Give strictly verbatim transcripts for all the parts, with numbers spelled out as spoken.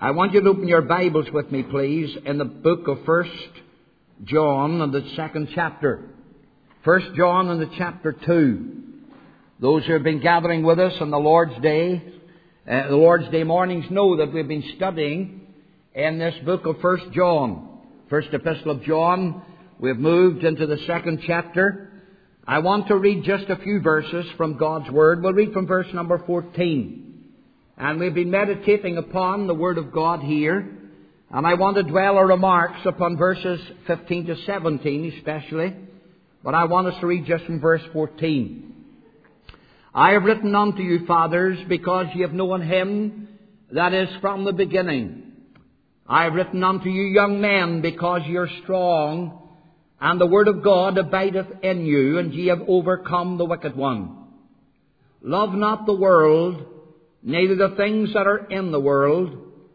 I want you to open your Bibles with me, please, in the book of First John and the second chapter. First John and the chapter two. Those who have been gathering with us on the Lord's Day, uh, the Lord's Day mornings, know that we've been studying in this book of First John. First Epistle of John. We've moved into the second chapter. I want to read just a few verses from God's Word. We'll read from verse number fourteen. And we've been meditating upon the Word of God here. And I want to dwell our remarks upon verses fifteen to seventeen especially. But I want us to read just from verse fourteen. I have written unto you, fathers, because ye have known him that is from the beginning. I have written unto you, young men, because ye are strong, and the word of God abideth in you, and ye have overcome the wicked one. Love not the world, neither the things that are in the world.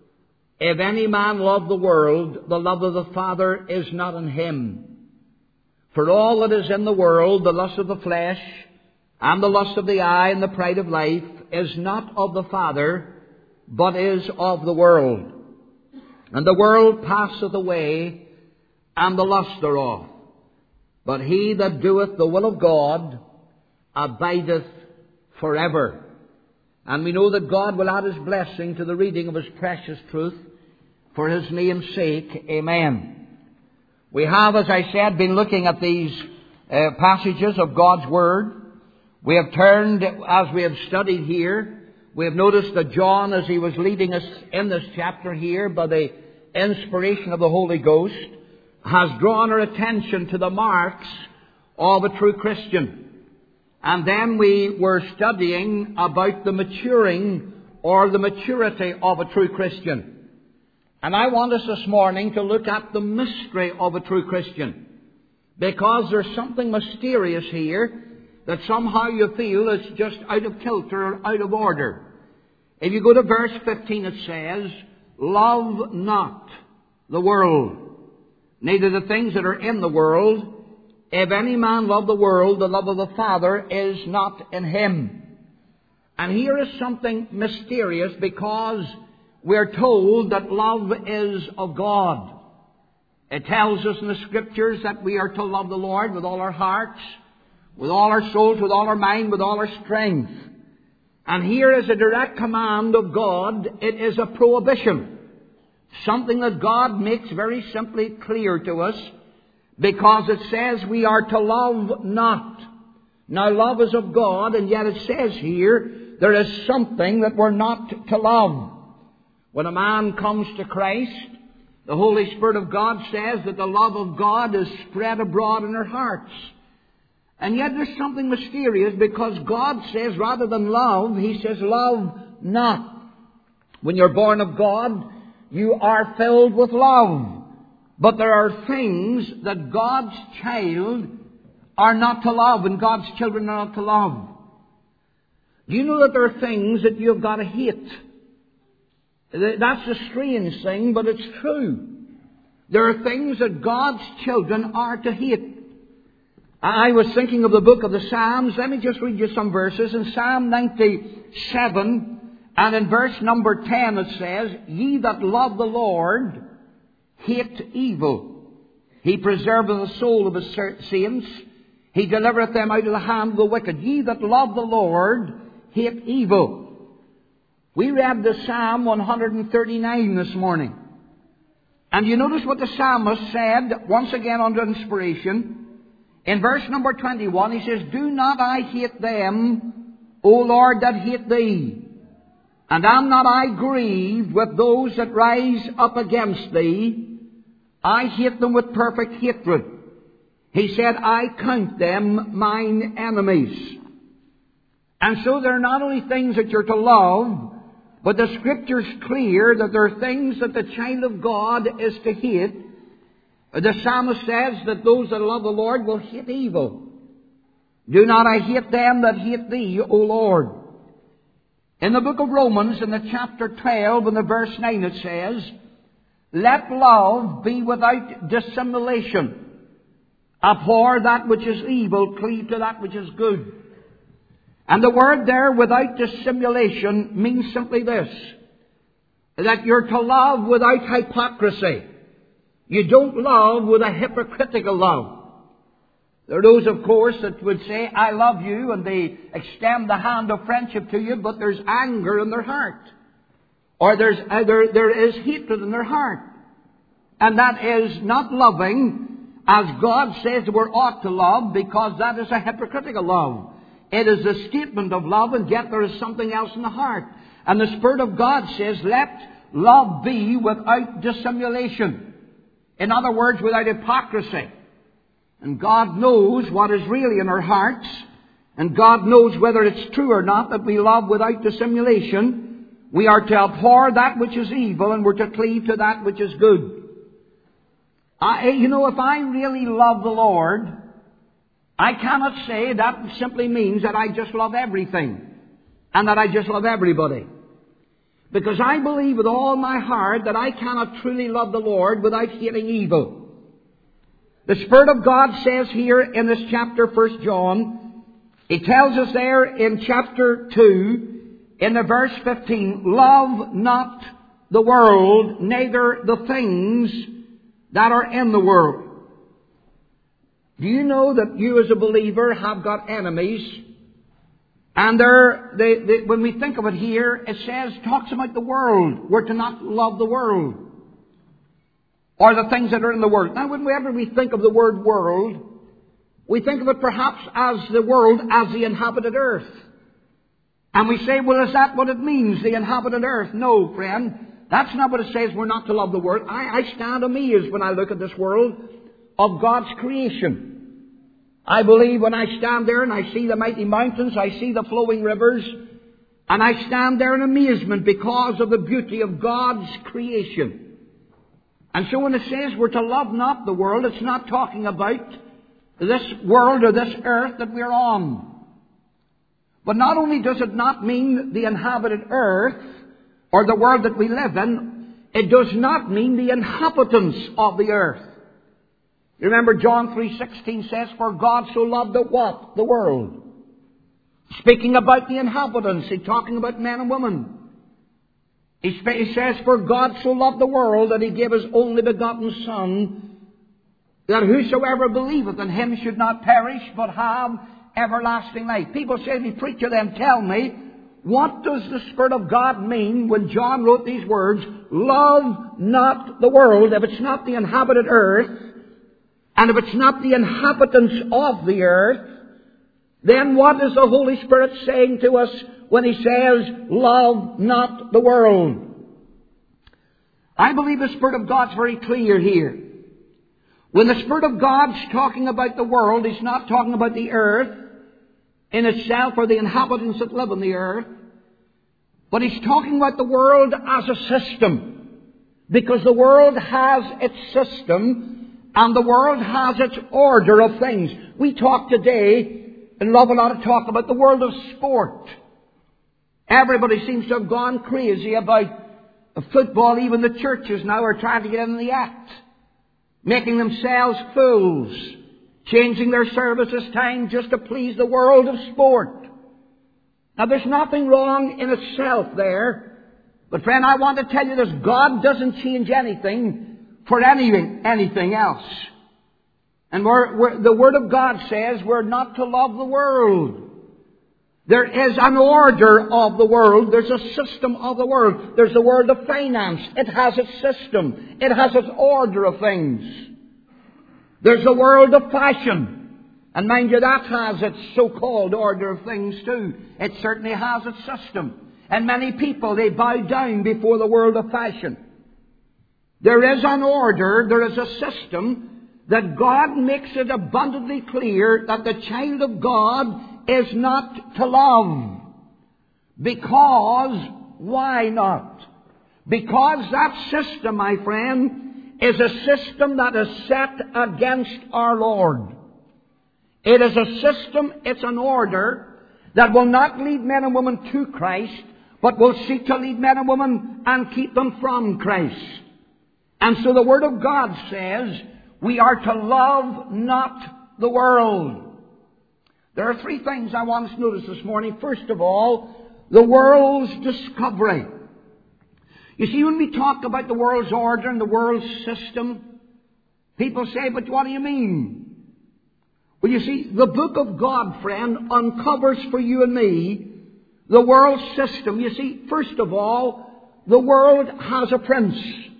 If any man love the world, the love of the Father is not in him. For all that is in the world, the lust of the flesh, and the lust of the eye, and the pride of life, is not of the Father, but is of the world. And the world passeth away, and the lust thereof. But he that doeth the will of God abideth forever. And we know that God will add His blessing to the reading of His precious truth for His name's sake. Amen. We have, as I said, been looking at these uh, passages of God's Word. We have turned, as we have studied here, we have noticed that John, as he was leading us in this chapter here by the inspiration of the Holy Ghost, has drawn our attention to the marks of a true Christian. And then we were studying about the maturing or the maturity of a true Christian. And I want us this morning to look at the mystery of a true Christian. Because there's something mysterious here that somehow you feel is just out of kilter or out of order. If you go to verse fifteen, it says, love not the world, neither the things that are in the world. If any man love the world, the love of the Father is not in him. And here is something mysterious, because we're told that love is of God. It tells us in the Scriptures that we are to love the Lord with all our hearts, with all our souls, with all our mind, with all our strength. And here is a direct command of God. It is a prohibition. Something that God makes very simply clear to us, because it says we are to love not. Now, love is of God, and yet it says here there is something that we're not to love. When a man comes to Christ, the Holy Spirit of God says that the love of God is spread abroad in our hearts. And yet there's something mysterious, because God says rather than love, He says love not. When you're born of God, you are filled with love. But there are things that God's child are not to love, and God's children are not to love. Do you know that there are things that you've got to hate? That's a strange thing, but it's true. There are things that God's children are to hate. I was thinking of the book of the Psalms. Let me just read you some verses. In Psalm ninety-seven, and in verse number ten, it says, ye that love the Lord hate evil. He preserveth the soul of His saints. He delivereth them out of the hand of the wicked. Ye that love the Lord hate evil. We read the Psalm one thirty-nine this morning. And you notice what the psalmist said, once again under inspiration. In verse number twenty-one, he says, do not I hate them, O Lord, that hate Thee? And am not I grieved with those that rise up against Thee? I hate them with perfect hatred. He said, I count them mine enemies. And so there are not only things that you're to love, but the Scripture's clear that there are things that the child of God is to hate. The psalmist says that those that love the Lord will hate evil. Do not I hate them that hate Thee, O Lord? In the book of Romans, in the chapter twelve, and the verse nine, it says, let love be without dissimulation. Abhor that which is evil, cleave to that which is good. And the word there, without dissimulation, means simply this. that you're to love without hypocrisy. You don't love with a hypocritical love. There are those, of course, that would say, I love you, and they extend the hand of friendship to you, but there's anger in their heart. Or there's, uh, there, there is hatred in their heart. And that is not loving as God says we ought to love, because that is a hypocritical love. It is a statement of love, and yet there is something else in the heart. And the Spirit of God says, let love be without dissimulation. In other words, without hypocrisy. And God knows what is really in our hearts. And God knows whether it's true or not that we love without dissimulation. We are to abhor that which is evil, and we're to cleave to that which is good. I, you know, if I really love the Lord, I cannot say that simply means that I just love everything and that I just love everybody. Because I believe with all my heart that I cannot truly love the Lord without hating evil. The Spirit of God says here in this chapter, First John, He tells us there in chapter two, in the verse fifteen, love not the world, neither the things that are in the world. Do you know that you as a believer have got enemies? And they're, they, they, when we think of it here, it says, talks about the world. We're to not love the world. Or the things that are in the world. Now, whenever we think of the word world, we think of it perhaps as the world as the inhabited earth. And we say, well, is that what it means, the inhabited earth? No, friend. That's not what it says. We're not to love the world. I, I stand amazed when I look at this world of God's creation. I believe when I stand there and I see the mighty mountains, I see the flowing rivers, and I stand there in amazement because of the beauty of God's creation. And so when it says we're to love not the world, it's not talking about this world or this earth that we're on. But not only does it not mean the inhabited earth or the world that we live in, it does not mean the inhabitants of the earth. You remember John three sixteen says, for God so loved the what? The world. Speaking about the inhabitants, he's talking about men and women. He says, for God so loved the world that He gave His only begotten Son, that whosoever believeth in Him should not perish, but have everlasting life. People say to me, preacher, then tell me, what does the Spirit of God mean when John wrote these words, love not the world, if it's not the inhabited earth, and if it's not the inhabitants of the earth, then what is the Holy Spirit saying to us when He says, love not the world? I believe the Spirit of God's very clear here. When the Spirit of God's talking about the world, He's not talking about the earth in itself or the inhabitants that live on the earth, but He's talking about the world as a system. Because the world has its system, and the world has its order of things. We talk today, and love a lot of talk about the world of sport. Everybody seems to have gone crazy about football. Even the churches now are trying to get in the act, making themselves fools, changing their services time just to please the world of sport. Now, there's nothing wrong in itself there. But friend, I want to tell you this. God doesn't change anything for anything, anything else. And we're, we're, the Word of God says we're not to love the world. There is an order of the world. There's a system of the world. There's the world of finance. It has its system. It has its order of things. There's the world of fashion. And mind you, that has its so-called order of things too. It certainly has its system. And many people, they bow down before the world of fashion. There is an order, there is a system that God makes it abundantly clear that the child of God is not to love. Because, why not? Because that system, my friend, is a system that is set against our Lord. It is a system, it's an order that will not lead men and women to Christ, but will seek to lead men and women and keep them from Christ. And so the Word of God says we are to love not the world. There are three things I want us to notice this morning. First of all, the world's discovery. You see, when we talk about the world's order and the world's system, people say, but what do you mean? Well, you see, the book of God, friend, uncovers for you and me the world system. You see, first of all, the world has a prince.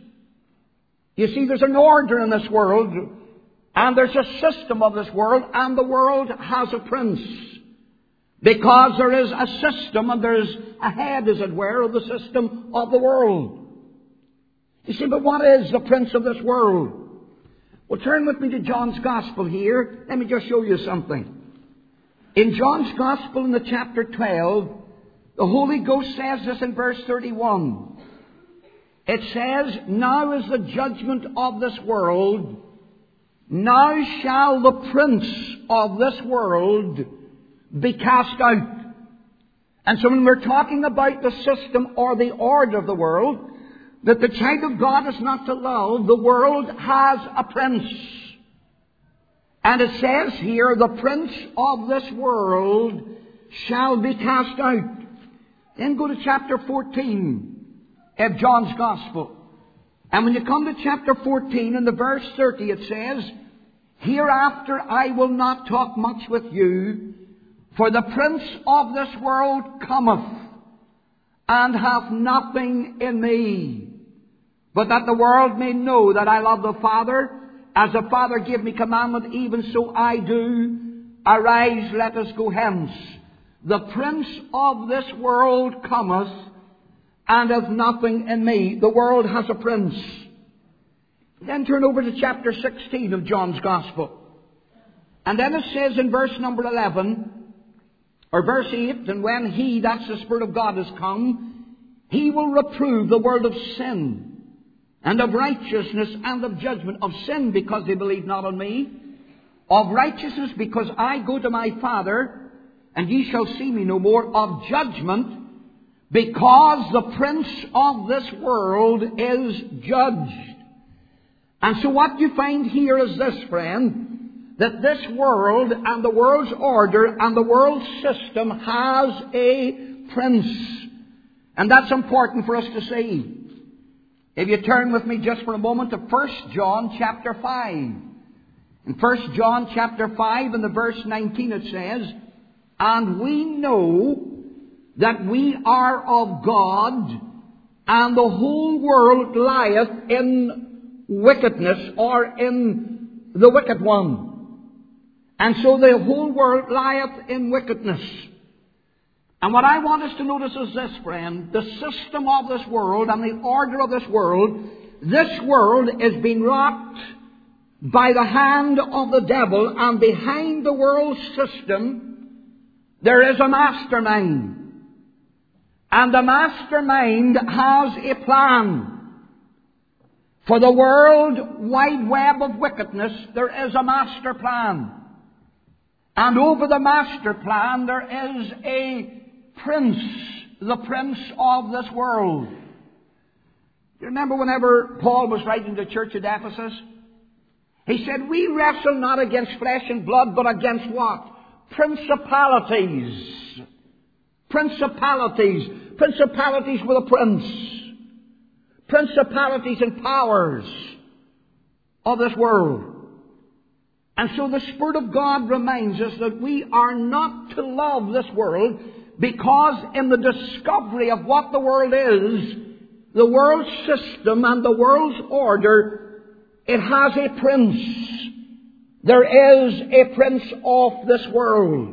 You see, there's an order in this world, and there's a system of this world, and the world has a prince. Because there is a system, and there is a head, as it were, of the system of the world. You see, but what is the prince of this world? Well, turn with me to John's Gospel here. Let me just show you something. In John's Gospel in the chapter twelve, the Holy Ghost says this in verse thirty-one. It says, now is the judgment of this world. Now shall the prince of this world be cast out. And so when we're talking about the system or the order of the world, that the child of God is not to love, the world has a prince. And it says here, the prince of this world shall be cast out. Then go to chapter fourteen of John's Gospel. And when you come to chapter fourteen, in the verse thirty, it says, hereafter I will not talk much with you, for the prince of this world cometh, and hath nothing in me. But that the world may know that I love the Father, as the Father gave me commandment, even so I do. Arise, let us go hence. The prince of this world cometh, and hath nothing in me. The world has a prince. Then turn over to chapter sixteen of John's Gospel. And then it says in verse number eleven, or verse eight, and when he, that's the Spirit of God, is come, he will reprove the world of sin, and of righteousness, and of judgment. Of sin, because they believe not on me. Of righteousness, because I go to my Father, and ye shall see me no more. Of judgment, because the prince of this world is judged. And so what you find here is this, friend, that this world and the world's order and the world's system has a prince. And that's important for us to see. If you turn with me just for a moment to First John chapter five. In First John chapter five, in the verse nineteen, it says, and we know that we are of God, and the whole world lieth in wickedness, or in the wicked one. And so the whole world lieth in wickedness. And what I want us to notice is this, friend, the system of this world and the order of this world, this world is being rocked by the hand of the devil, and behind the world system there is a mastermind. And the mastermind has a plan. For the world wide web of wickedness, there is a master plan. And over the master plan, there is a prince, the prince of this world. You remember whenever Paul was writing to the church at Ephesus? He said, we wrestle not against flesh and blood, but against what? Principalities. Principalities. Principalities with a prince. Principalities and powers of this world. And so the Spirit of God reminds us that we are not to love this world, because in the discovery of what the world is, the world's system and the world's order, it has a prince. There is a prince of this world.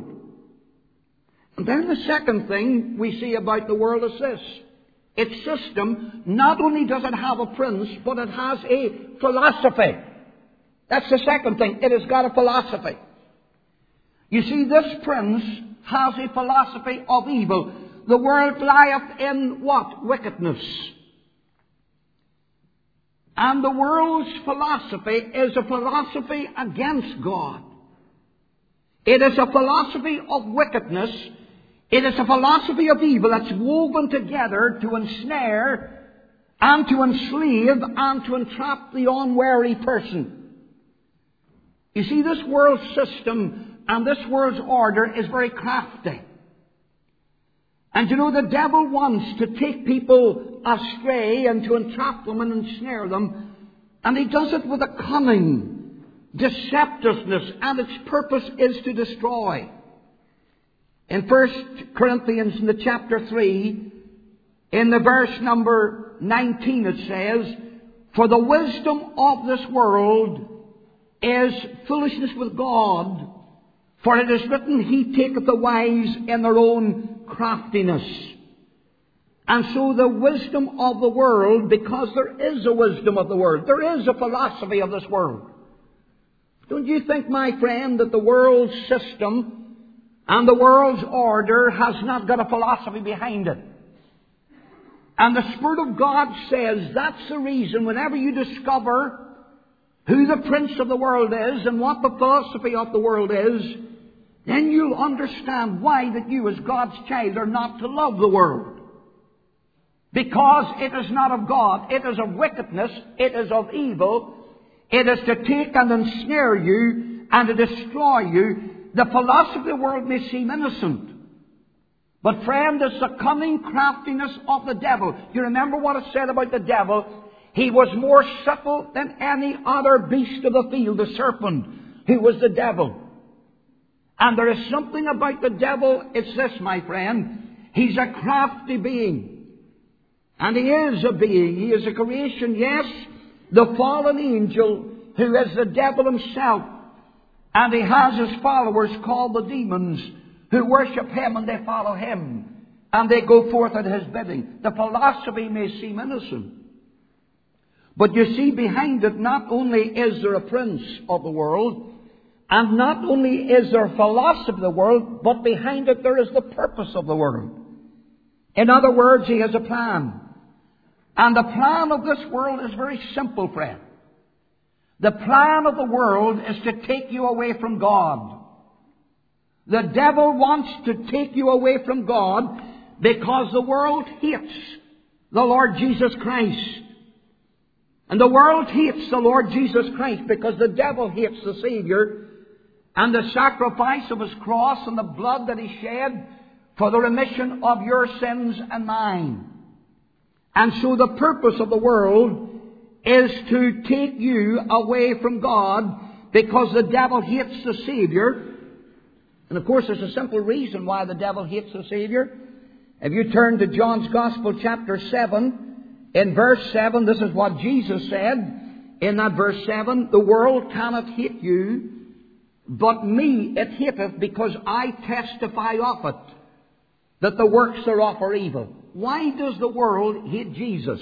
And then the second thing we see about the world is this. Its system, not only does it have a prince, but it has a philosophy. That's the second thing. It has got a philosophy. You see, this prince has a philosophy of evil. The world lieth in what? Wickedness. And the world's philosophy is a philosophy against God. It is a philosophy of wickedness. It is a philosophy of evil that's woven together to ensnare and to enslave and to entrap the unwary person. You see, this world system and this world's order is very crafty. And you know, the devil wants to take people astray and to entrap them and ensnare them. And he does it with a cunning deceptiveness, and its purpose is to destroy. In First Corinthians, in the chapter three, in the verse number nineteen, it says, "For the wisdom of this world is foolishness with God, for it is written, He taketh the wise in their own craftiness." And so the wisdom of the world, because there is a wisdom of the world, there is a philosophy of this world. Don't you think, my friend, that the world's system and the world's order has not got a philosophy behind it? And the Spirit of God says that's the reason whenever you discover who the prince of the world is and what the philosophy of the world is, then you'll understand why that you as God's child are not to love the world. Because it is not of God. It is of wickedness. It is of evil. It is to take and ensnare you and to destroy you. The philosophy of the world may seem innocent. But friend, it's the cunning craftiness of the devil. You remember what it said about the devil? He was more subtle than any other beast of the field, the serpent, who was the devil. And there is something about the devil, it's this, my friend. He's a crafty being. And he is a being. He is a creation, yes, the fallen angel who is the devil himself. And he has his followers called the demons who worship him and they follow him. And they go forth at his bidding. The philosophy may seem innocent. But you see, behind it, not only is there a prince of the world, and not only is there philosophy of the world, but behind it there is the purpose of the world. In other words, he has a plan. And the plan of this world is very simple, friend. The plan of the world is to take you away from God. The devil wants to take you away from God because the world hates the Lord Jesus Christ. And the world hates the Lord Jesus Christ because the devil hates the Savior and the sacrifice of His cross and the blood that He shed for the remission of your sins and mine. And so the purpose of the world is to take you away from God because the devil hates the Savior. And of course there's a simple reason why the devil hates the Savior. If you turn to John's Gospel chapter seven, in verse seven, this is what Jesus said in that verse seven, "The world cannot hate you, but me it hateth, because I testify of it, that the works thereof are evil." Why does the world hate Jesus?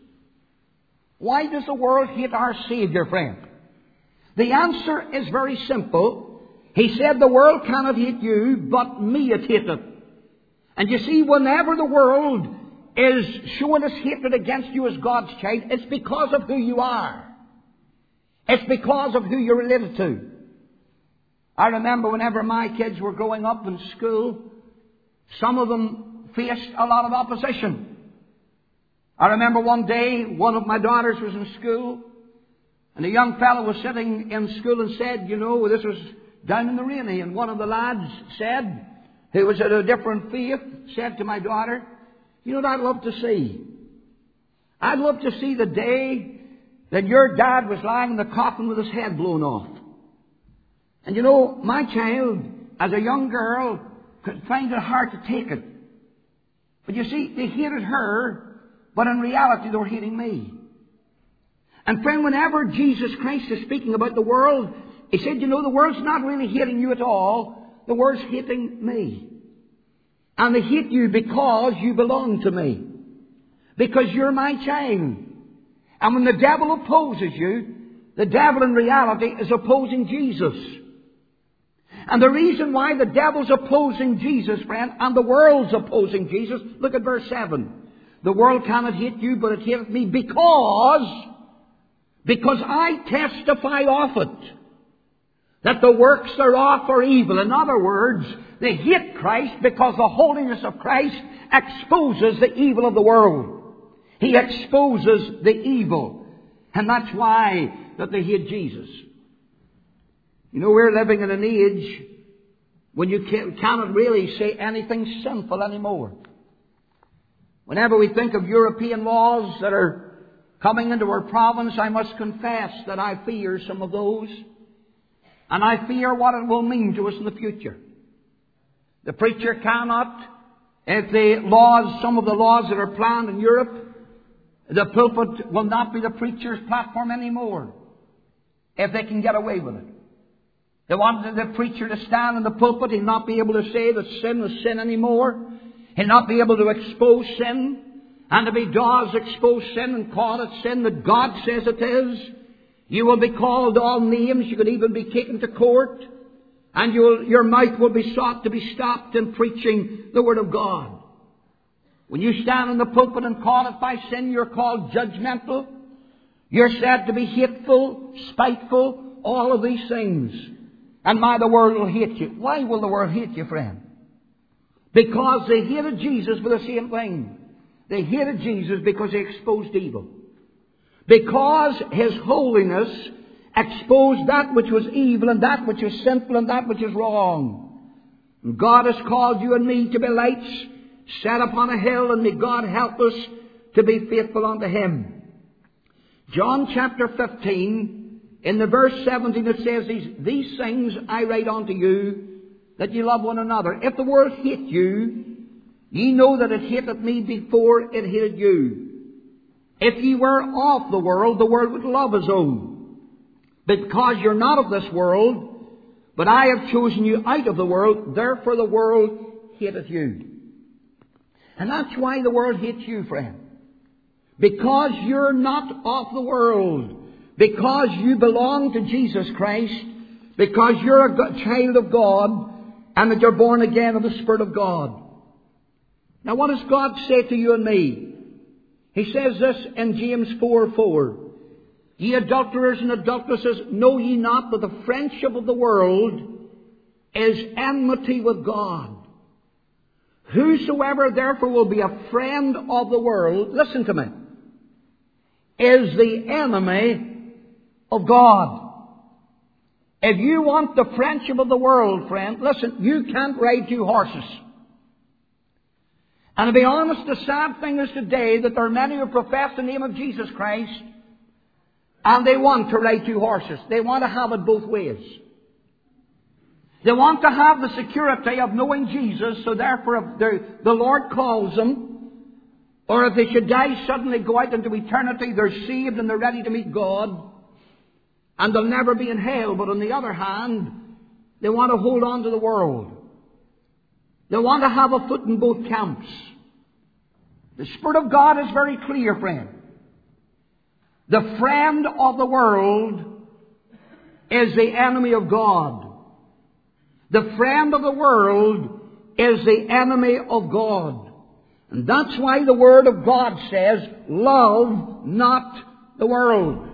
Why does the world hate our Savior, friend? The answer is very simple. He said, "The world cannot hate you, but me it hateth." And you see, whenever the world is showing its hatred against you as God's child, it's because of who you are. It's because of who you're related to. I remember whenever my kids were growing up in school, some of them faced a lot of opposition. I remember one day, one of my daughters was in school, and a young fellow was sitting in school and said, you know, this was down in the rainy, and one of the lads said, who was at a different faith, said to my daughter, "You know what I'd love to see? I'd love to see the day that your dad was lying in the coffin with his head blown off." And you know, my child, as a young girl, could find it hard to take it. But you see, they hated her, but in reality they were hating me. And friend, whenever Jesus Christ is speaking about the world, He said, you know, the world's not really hating you at all. The world's hating me. And they hate you because you belong to me. Because you're my child. And when the devil opposes you, the devil in reality is opposing Jesus. And the reason why the devil's opposing Jesus, friend, and the world's opposing Jesus, look at verse seven. "The world cannot hate you, but it hateth me because, because I testify of it, that the works thereof are evil." In other words, they hate Christ because the holiness of Christ exposes the evil of the world. He exposes the evil. And that's why that they hate Jesus. You know, we're living in an age when you cannot really say anything sinful anymore. Whenever we think of European laws that are coming into our province, I must confess that I fear some of those. And I fear what it will mean to us in the future. The preacher cannot, if the laws, some of the laws that are planned in Europe, the pulpit will not be the preacher's platform anymore, if they can get away with it. They want the preacher to stand in the pulpit. He'll not be able to say that sin is sin anymore. He'll not be able to expose sin. And if he does expose sin and call it sin that God says it is, you will be called all names. You could even be taken to court. And you will, your mouth will be sought to be stopped in preaching the Word of God. When you stand in the pulpit and call it by sin, you're called judgmental. You're said to be hateful, spiteful, all of these things. And my, the world will hate you. Why will the world hate you, friend? Because they hated Jesus for the same thing. They hated Jesus because he exposed evil. Because his holiness exposed that which was evil and that which was sinful and that which is wrong. And God has called you and me to be lights set upon a hill, and may God help us to be faithful unto him. John chapter fifteen, in the verse seventeen, it says, These, these things I write unto you, that ye love one another. If the world hate you, ye know that it hated me before it hated you. If ye were of the world, the world would love his own. Because you're not of this world, but I have chosen you out of the world, therefore the world hateth you. And that's why the world hates you, friend. Because you're not of the world. Because you belong to Jesus Christ. Because you're a child of God. And that you're born again of the Spirit of God. Now what does God say to you and me? He says this in James four four. Ye adulterers and adulteresses, know ye not that the friendship of the world is enmity with God? Whosoever therefore will be a friend of the world, listen to me, is the enemy of God. If you want the friendship of the world, friend, listen, you can't ride two horses. And to be honest, the sad thing is today that there are many who profess the name of Jesus Christ and they want to ride two horses. They want to have it both ways. They want to have the security of knowing Jesus, so therefore if the Lord calls them, or if they should die suddenly, go out into eternity, they're saved and they're ready to meet God, and they'll never be in hell. But on the other hand, they want to hold on to the world. They want to have a foot in both camps. The Spirit of God is very clear, friend. The friend of the world is the enemy of God. The friend of the world is the enemy of God. And that's why the Word of God says, love not the world.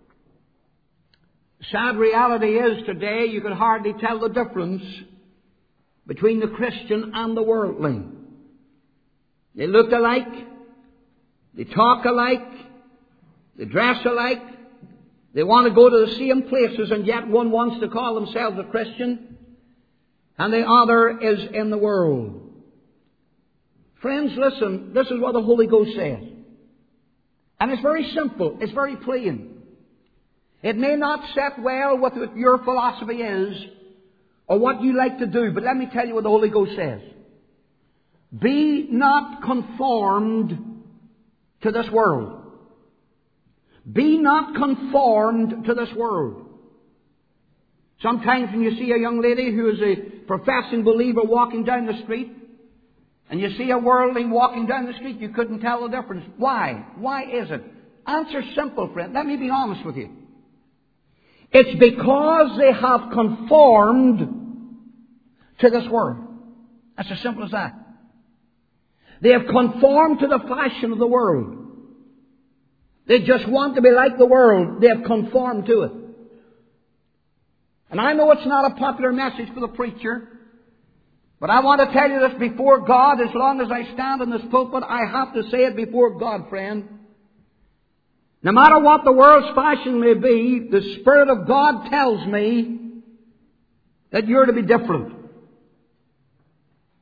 The sad reality is today you can hardly tell the difference between the Christian and the worldly. They look alike, they talk alike, they dress alike, they want to go to the same places, and yet one wants to call themselves a Christian and the other is in the world. Friends, listen, this is what the Holy Ghost says. And it's very simple, it's very plain. It may not set well with what your philosophy is or what you like to do, but let me tell you what the Holy Ghost says. Be not conformed to this world. Be not conformed to this world. Sometimes when you see a young lady who is a professing believer walking down the street, and you see a worldling walking down the street, you couldn't tell the difference. Why? Why is it? Answer simple, friend. Let me be honest with you. It's because they have conformed to this world. That's as simple as that. They have conformed to the fashion of the world. They just want to be like the world. They have conformed to it. And I know it's not a popular message for the preacher, but I want to tell you this before God. As long as I stand in this pulpit, I have to say it before God, friend. No matter what the world's fashion may be, the Spirit of God tells me that you're to be different.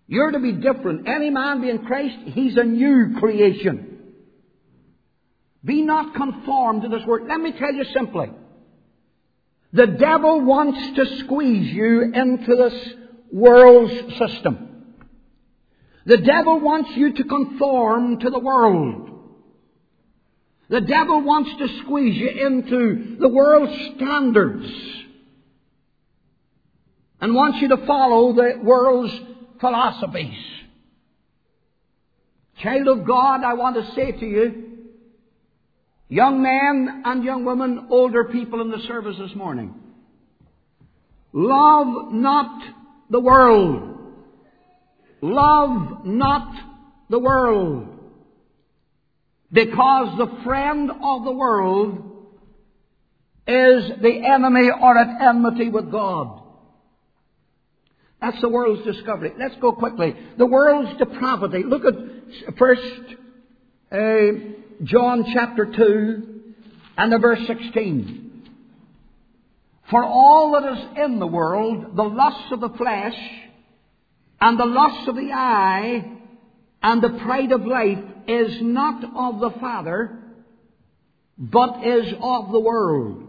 You're to be different. Any man be in Christ, he's a new creation. Be not conformed to this world. Let me tell you simply. The devil wants to squeeze you into this world's system. The devil wants you to conform to the world. The devil wants to squeeze you into the world's standards and wants you to follow the world's philosophies. Child of God, I want to say to you, young men and young women, older people in the service this morning, love not the world. Love not the world. Because the friend of the world is the enemy or at enmity with God. That's the world's discovery. Let's go quickly. The world's depravity. Look at first uh, John chapter two and the verse sixteen. For all that is in the world, the lusts of the flesh and the lusts of the eye and the pride of life is not of the Father, but is of the world.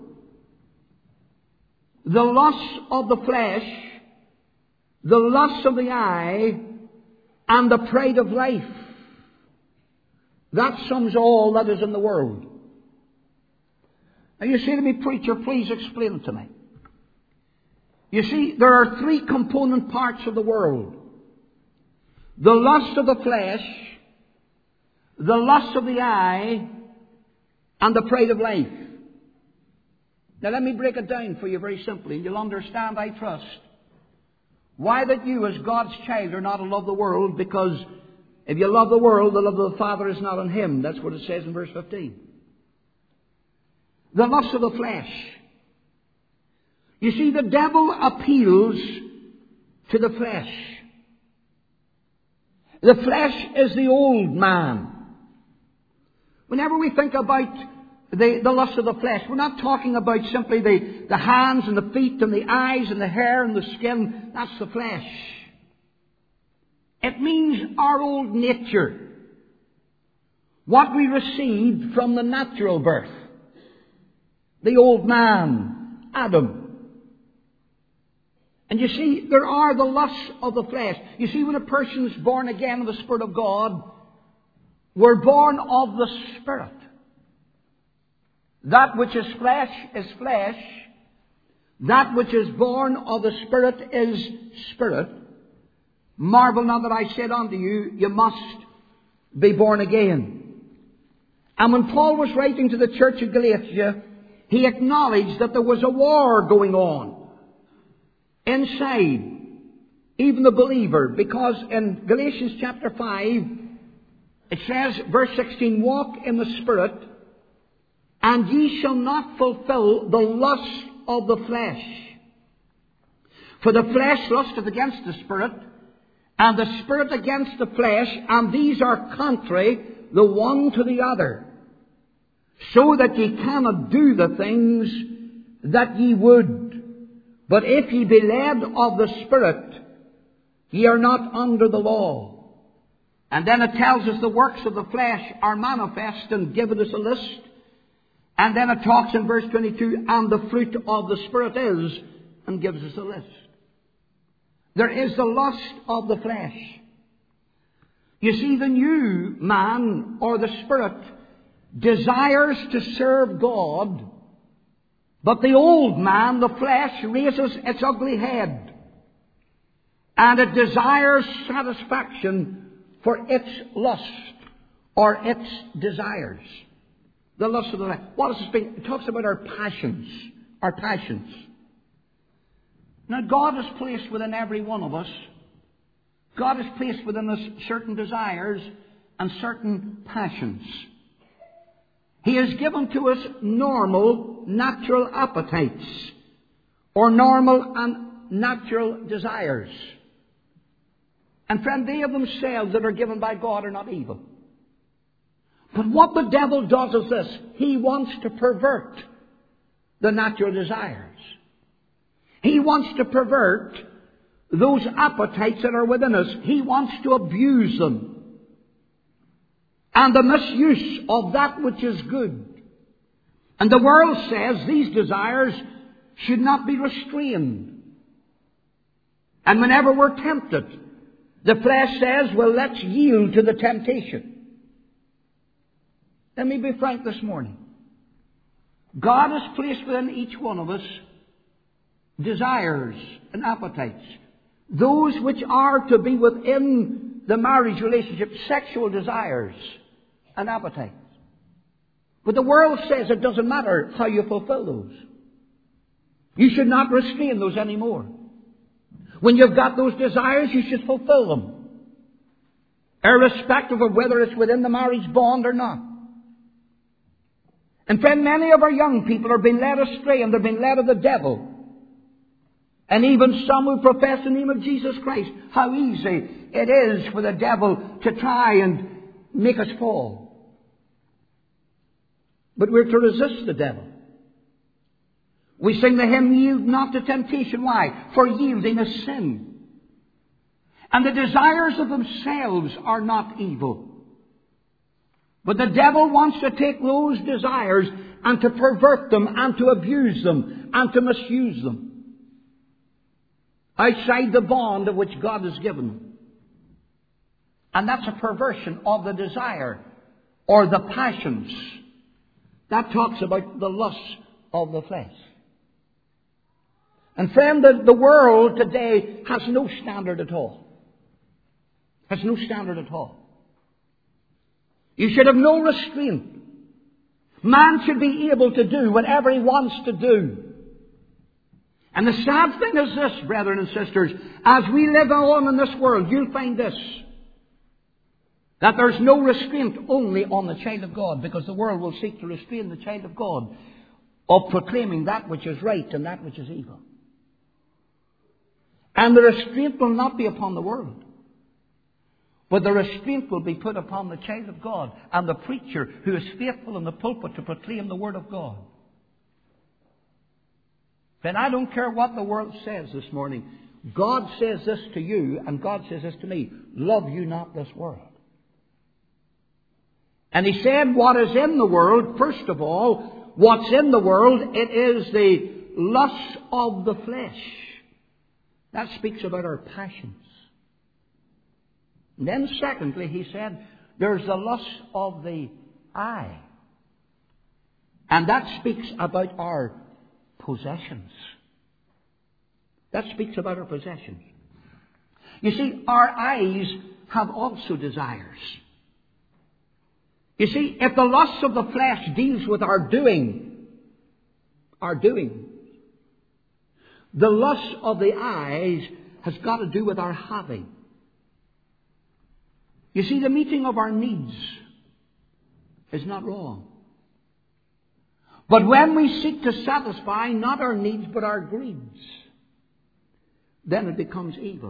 The lusts of the flesh, the lusts of the eye, and the pride of life. That sums all that is in the world. Now you say to me, preacher, please explain it to me. You see, there are three component parts of the world. The lust of the flesh, the lust of the eye, and the pride of life. Now let me break it down for you very simply, and you'll understand, I trust, why that you as God's child are not to love the world, because if you love the world, the love of the Father is not in Him. That's what it says in verse fifteen. The lust of the flesh. You see, the devil appeals to the flesh. The flesh is the old man. Whenever we think about the, the lust of the flesh, we're not talking about simply the, the hands and the feet and the eyes and the hair and the skin. That's the flesh. It means our old nature. What we received from the natural birth. The old man, Adam. And you see, there are the lusts of the flesh. You see, when a person is born again of the Spirit of God, we're born of the Spirit. That which is flesh is flesh. That which is born of the Spirit is spirit. Marvel not that I said unto you, you must be born again. And when Paul was writing to the church of Galatia, he acknowledged that there was a war going on inside even the believer, because in Galatians chapter five, it says, verse sixteen, walk in the Spirit, and ye shall not fulfill the lust of the flesh. For the flesh lusteth against the Spirit, and the Spirit against the flesh, and these are contrary the one to the other, so that ye cannot do the things that ye would. But if ye be led of the Spirit, ye are not under the law. And then it tells us the works of the flesh are manifest, and giveth us a list. And then it talks in verse twenty-two, and the fruit of the Spirit is, and gives us a list. There is the lust of the flesh. You see, the new man, or the Spirit, desires to serve God, but the old man, the flesh, raises its ugly head, and it desires satisfaction for its lust, or its desires. The lust of the flesh. What does it speak? It talks about our passions. Our passions. Now, God has placed within every one of us, God has placed within us certain desires and certain passions. He has given to us normal, natural appetites, or normal and natural desires. And friend, they of themselves that are given by God are not evil. But what the devil does is this. He wants to pervert the natural desires. He wants to pervert those appetites that are within us, he wants to abuse them. And the misuse of that which is good. And the world says these desires should not be restrained. And whenever we're tempted, the flesh says, well, let's yield to the temptation. Let me be frank this morning. God has placed within each one of us desires and appetites. Those which are to be within the marriage relationship, sexual desires and appetites. But the world says it doesn't matter how you fulfill those. You should not restrain those anymore. When you've got those desires, you should fulfill them, irrespective of whether it's within the marriage bond or not. And friend, many of our young people are being led astray, and they're being led of the devil. And even some who profess the name of Jesus Christ. How easy it is for the devil to try and make us fall. But we're to resist the devil. We sing the hymn, Yield Not to Temptation. Why? For yielding is sin. And the desires of themselves are not evil. But the devil wants to take those desires and to pervert them and to abuse them and to misuse them outside the bond of which God has given them. And that's a perversion of the desire or the passions. That talks about the lust of the flesh. And friend, the, the world today has no standard at all. Has no standard at all. You should have no restraint. Man should be able to do whatever he wants to do. And the sad thing is this, brethren and sisters, as we live on in this world, you'll find this, that there's no restraint only on the child of God, because the world will seek to restrain the child of God of proclaiming that which is right and that which is evil. And the restraint will not be upon the world, but the restraint will be put upon the child of God and the preacher who is faithful in the pulpit to proclaim the Word of God. Then I don't care what the world says this morning. God says this to you and God says this to me. Love you not this world. And he said what is in the world, first of all, what's in the world, it is the lust of the flesh. That speaks about our passions. And then secondly, he said, there's the lust of the eye. And that speaks about our possessions. That speaks about our possessions. You see, our eyes have also desires. You see, if the lust of the flesh deals with our doing, our doing, the lust of the eyes has got to do with our having. You see, the meeting of our needs is not wrong. But when we seek to satisfy not our needs but our greeds, then it becomes evil.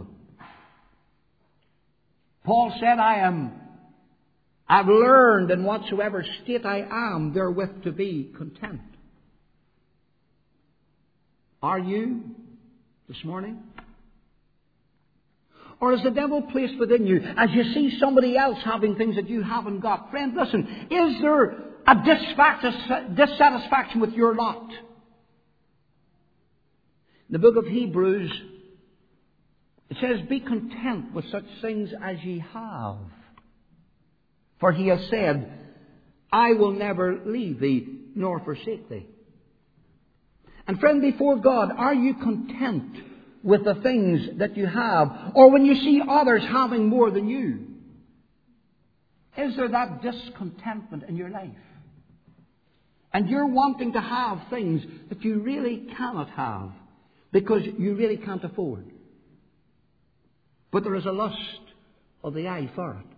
Paul said, I am, I've learned in whatsoever state I am therewith to be content. Are you this morning? Or is the devil placed within you as you see somebody else having things that you haven't got? Friend, listen, is there a dissatisfaction with your lot? In the book of Hebrews, it says, be content with such things as ye have. For he has said, I will never leave thee nor forsake thee. And friend, before God, are you content with the things that you have? Or when you see others having more than you, is there that discontentment in your life? And you're wanting to have things that you really cannot have because you really can't afford. But there is a lust of the eye for it.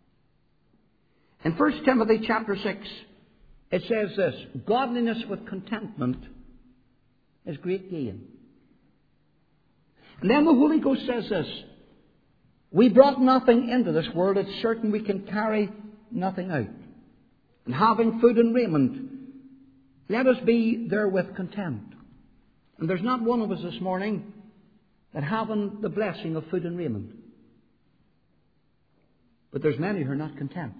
In First Timothy chapter six, it says this, godliness with contentment is great gain. And then the Holy Ghost says this, we brought nothing into this world, it's certain we can carry nothing out. And having food and raiment, let us be therewith content. And there's not one of us this morning that haven't the blessing of food and raiment. But there's many who are not content.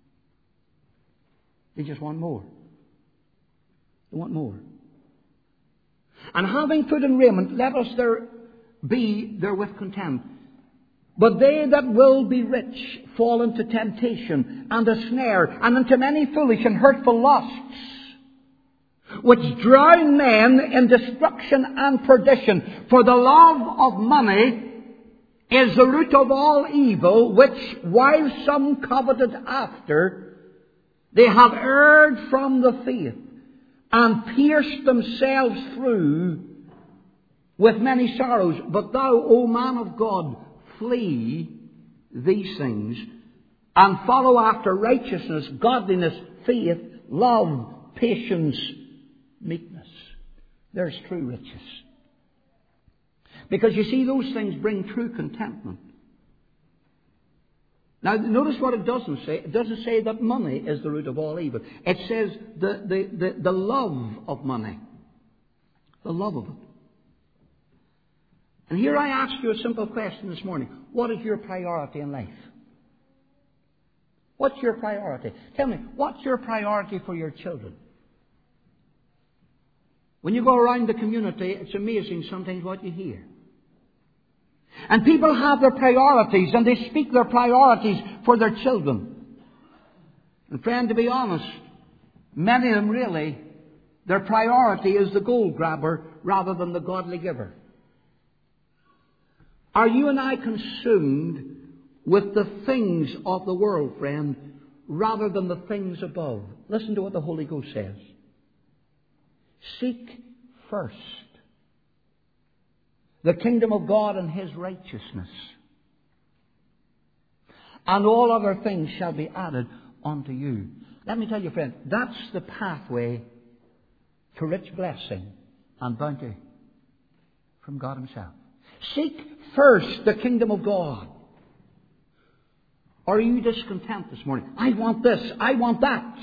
They just want more. They want more. And having food and raiment, let us there be therewith content. But they that will be rich fall into temptation and a snare, and into many foolish and hurtful lusts, which drown men in destruction and perdition. For the love of money is the root of all evil, which, while some coveted after, they have erred from the faith, and pierced themselves through with many sorrows. But thou, O man of God, flee these things, and follow after righteousness, godliness, faith, love, patience, meekness. There's true riches. Because you see, those things bring true contentment. Now, notice what it doesn't say. It doesn't say that money is the root of all evil. It says the, the, the, the love of money. The love of it. And here I ask you a simple question this morning. What is your priority in life? What's your priority? Tell me, what's your priority for your children? When you go around the community, it's amazing sometimes what you hear. And people have their priorities, and they speak their priorities for their children. And friend, to be honest, many of them really, their priority is the gold grabber rather than the godly giver. Are you and I consumed with the things of the world, friend, rather than the things above? Listen to what the Holy Ghost says. Seek first the kingdom of God and His righteousness, and all other things shall be added unto you. Let me tell you, friend, that's the pathway to rich blessing and bounty from God Himself. Seek first the kingdom of God. Or are you discontent this morning? I want this, I want that.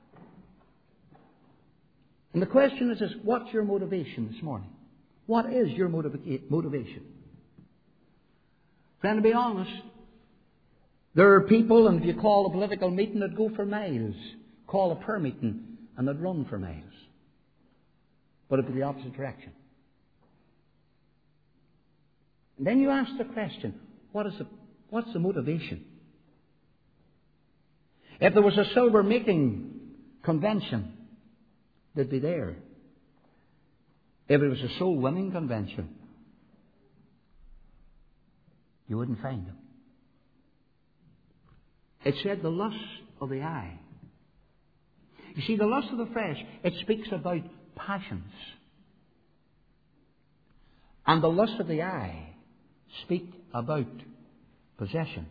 And the question is this, what's your motivation this morning? What is your motiva- motivation? Friend, to be honest, there are people, and if you call a political meeting, that go for miles. Call a prayer meeting, and they'd run for miles. But it'd be the opposite direction. And then you ask the question, what is the, what's the motivation? If there was a silver making convention, they'd be there. If it was a soul winning convention, you wouldn't find them. It said the lust of the eye. You see, the lust of the flesh, it speaks about passions. And the lust of the eye speak about possessions.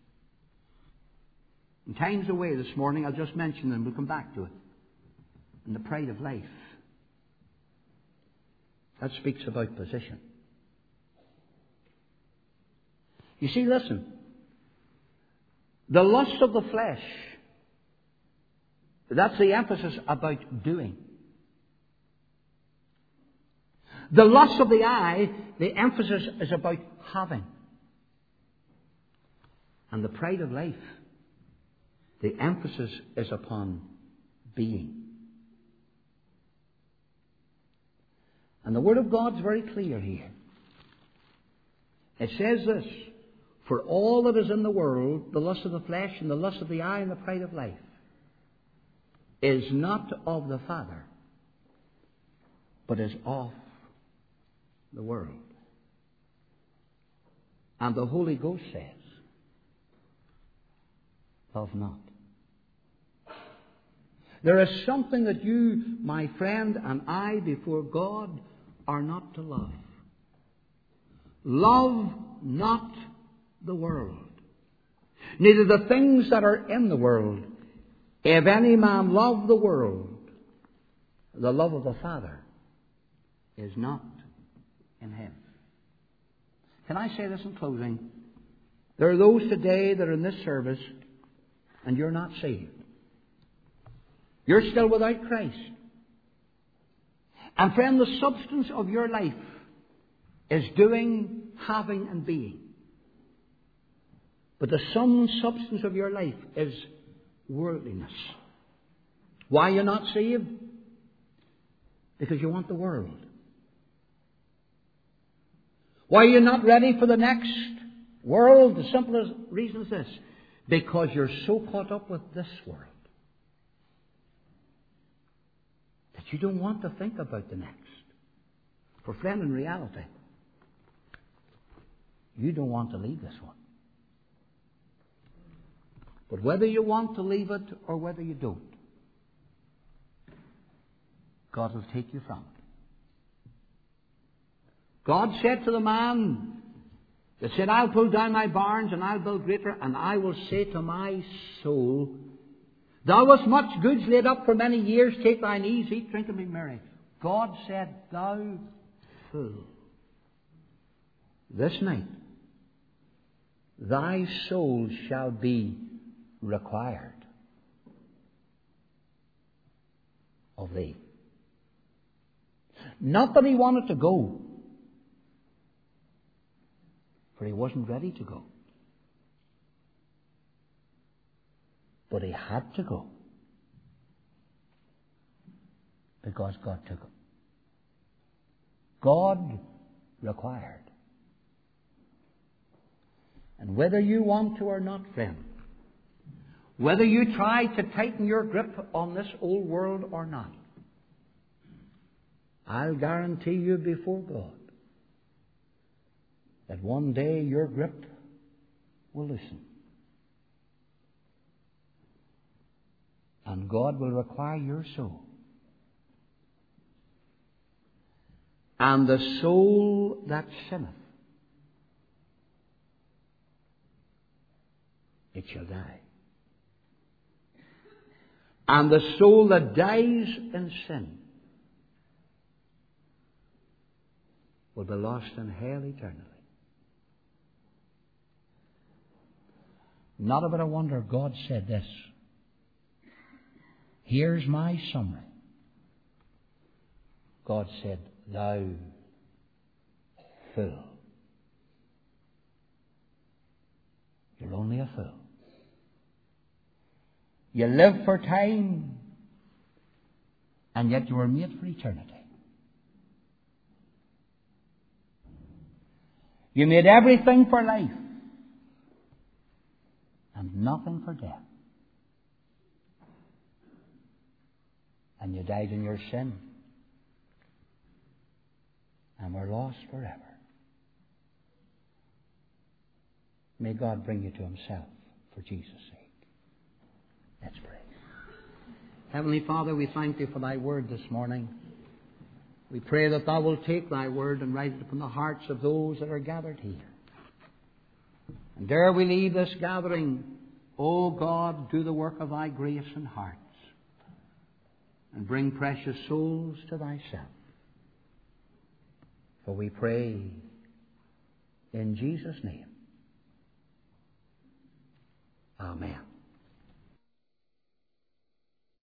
And time's away this morning, I'll just mention them, we'll come back to it. And the pride of life. That speaks about position. You see, listen. The lust of the flesh, that's the emphasis about doing. The lust of the eye, the emphasis is about having. And the pride of life, the emphasis is upon being. And the Word of God's very clear here. It says this, for all that is in the world, the lust of the flesh and the lust of the eye and the pride of life, is not of the Father, but is of the world. And the Holy Ghost says, of not. There is something that you, my friend, and I before God are not to love. Love not the world, neither the things that are in the world. If any man love the world, the love of the Father is not in him. Can I say this in closing? There are those today that are in this service and you're not saved. You're still without Christ. And friend, the substance of your life is doing, having, and being. But the sum and substance of your life is worldliness. Why are you not saved? Because you want the world. Why are you not ready for the next world? The simplest reason is this. Because you're so caught up with this world that you don't want to think about the next. For friend, in reality, you don't want to leave this one. But whether you want to leave it or whether you don't, God will take you from it. God said to the man that said, I'll pull down my barns and I'll build greater, and I will say to my soul, thou hast much goods laid up for many years, take thine ease, eat, drink, and be merry. God said, thou fool, this night thy soul shall be required of thee. Not that he wanted to go, for he wasn't ready to go. But he had to go, because God took him. God required. And whether you want to or not, friend, whether you try to tighten your grip on this old world or not, I'll guarantee you before God that one day your grip will loosen. And God will require your soul. And the soul that sinneth, it shall die. And the soul that dies in sin will be lost in hell eternally. Not a bit of wonder God said this. Here's my summary. God said, thou fool. You're only a fool. You live for time, and yet you were made for eternity. You made everything for life, and nothing for death. And you died in your sin, and were lost forever. May God bring you to Himself for Jesus' sake. Let's pray. Heavenly Father, we thank Thee for Thy word this morning. We pray that Thou wilt take Thy word and write it upon the hearts of those that are gathered here. And dare we leave this gathering, O God, do the work of Thy grace in hearts, and bring precious souls to Thyself. For we pray in Jesus' name. Amen.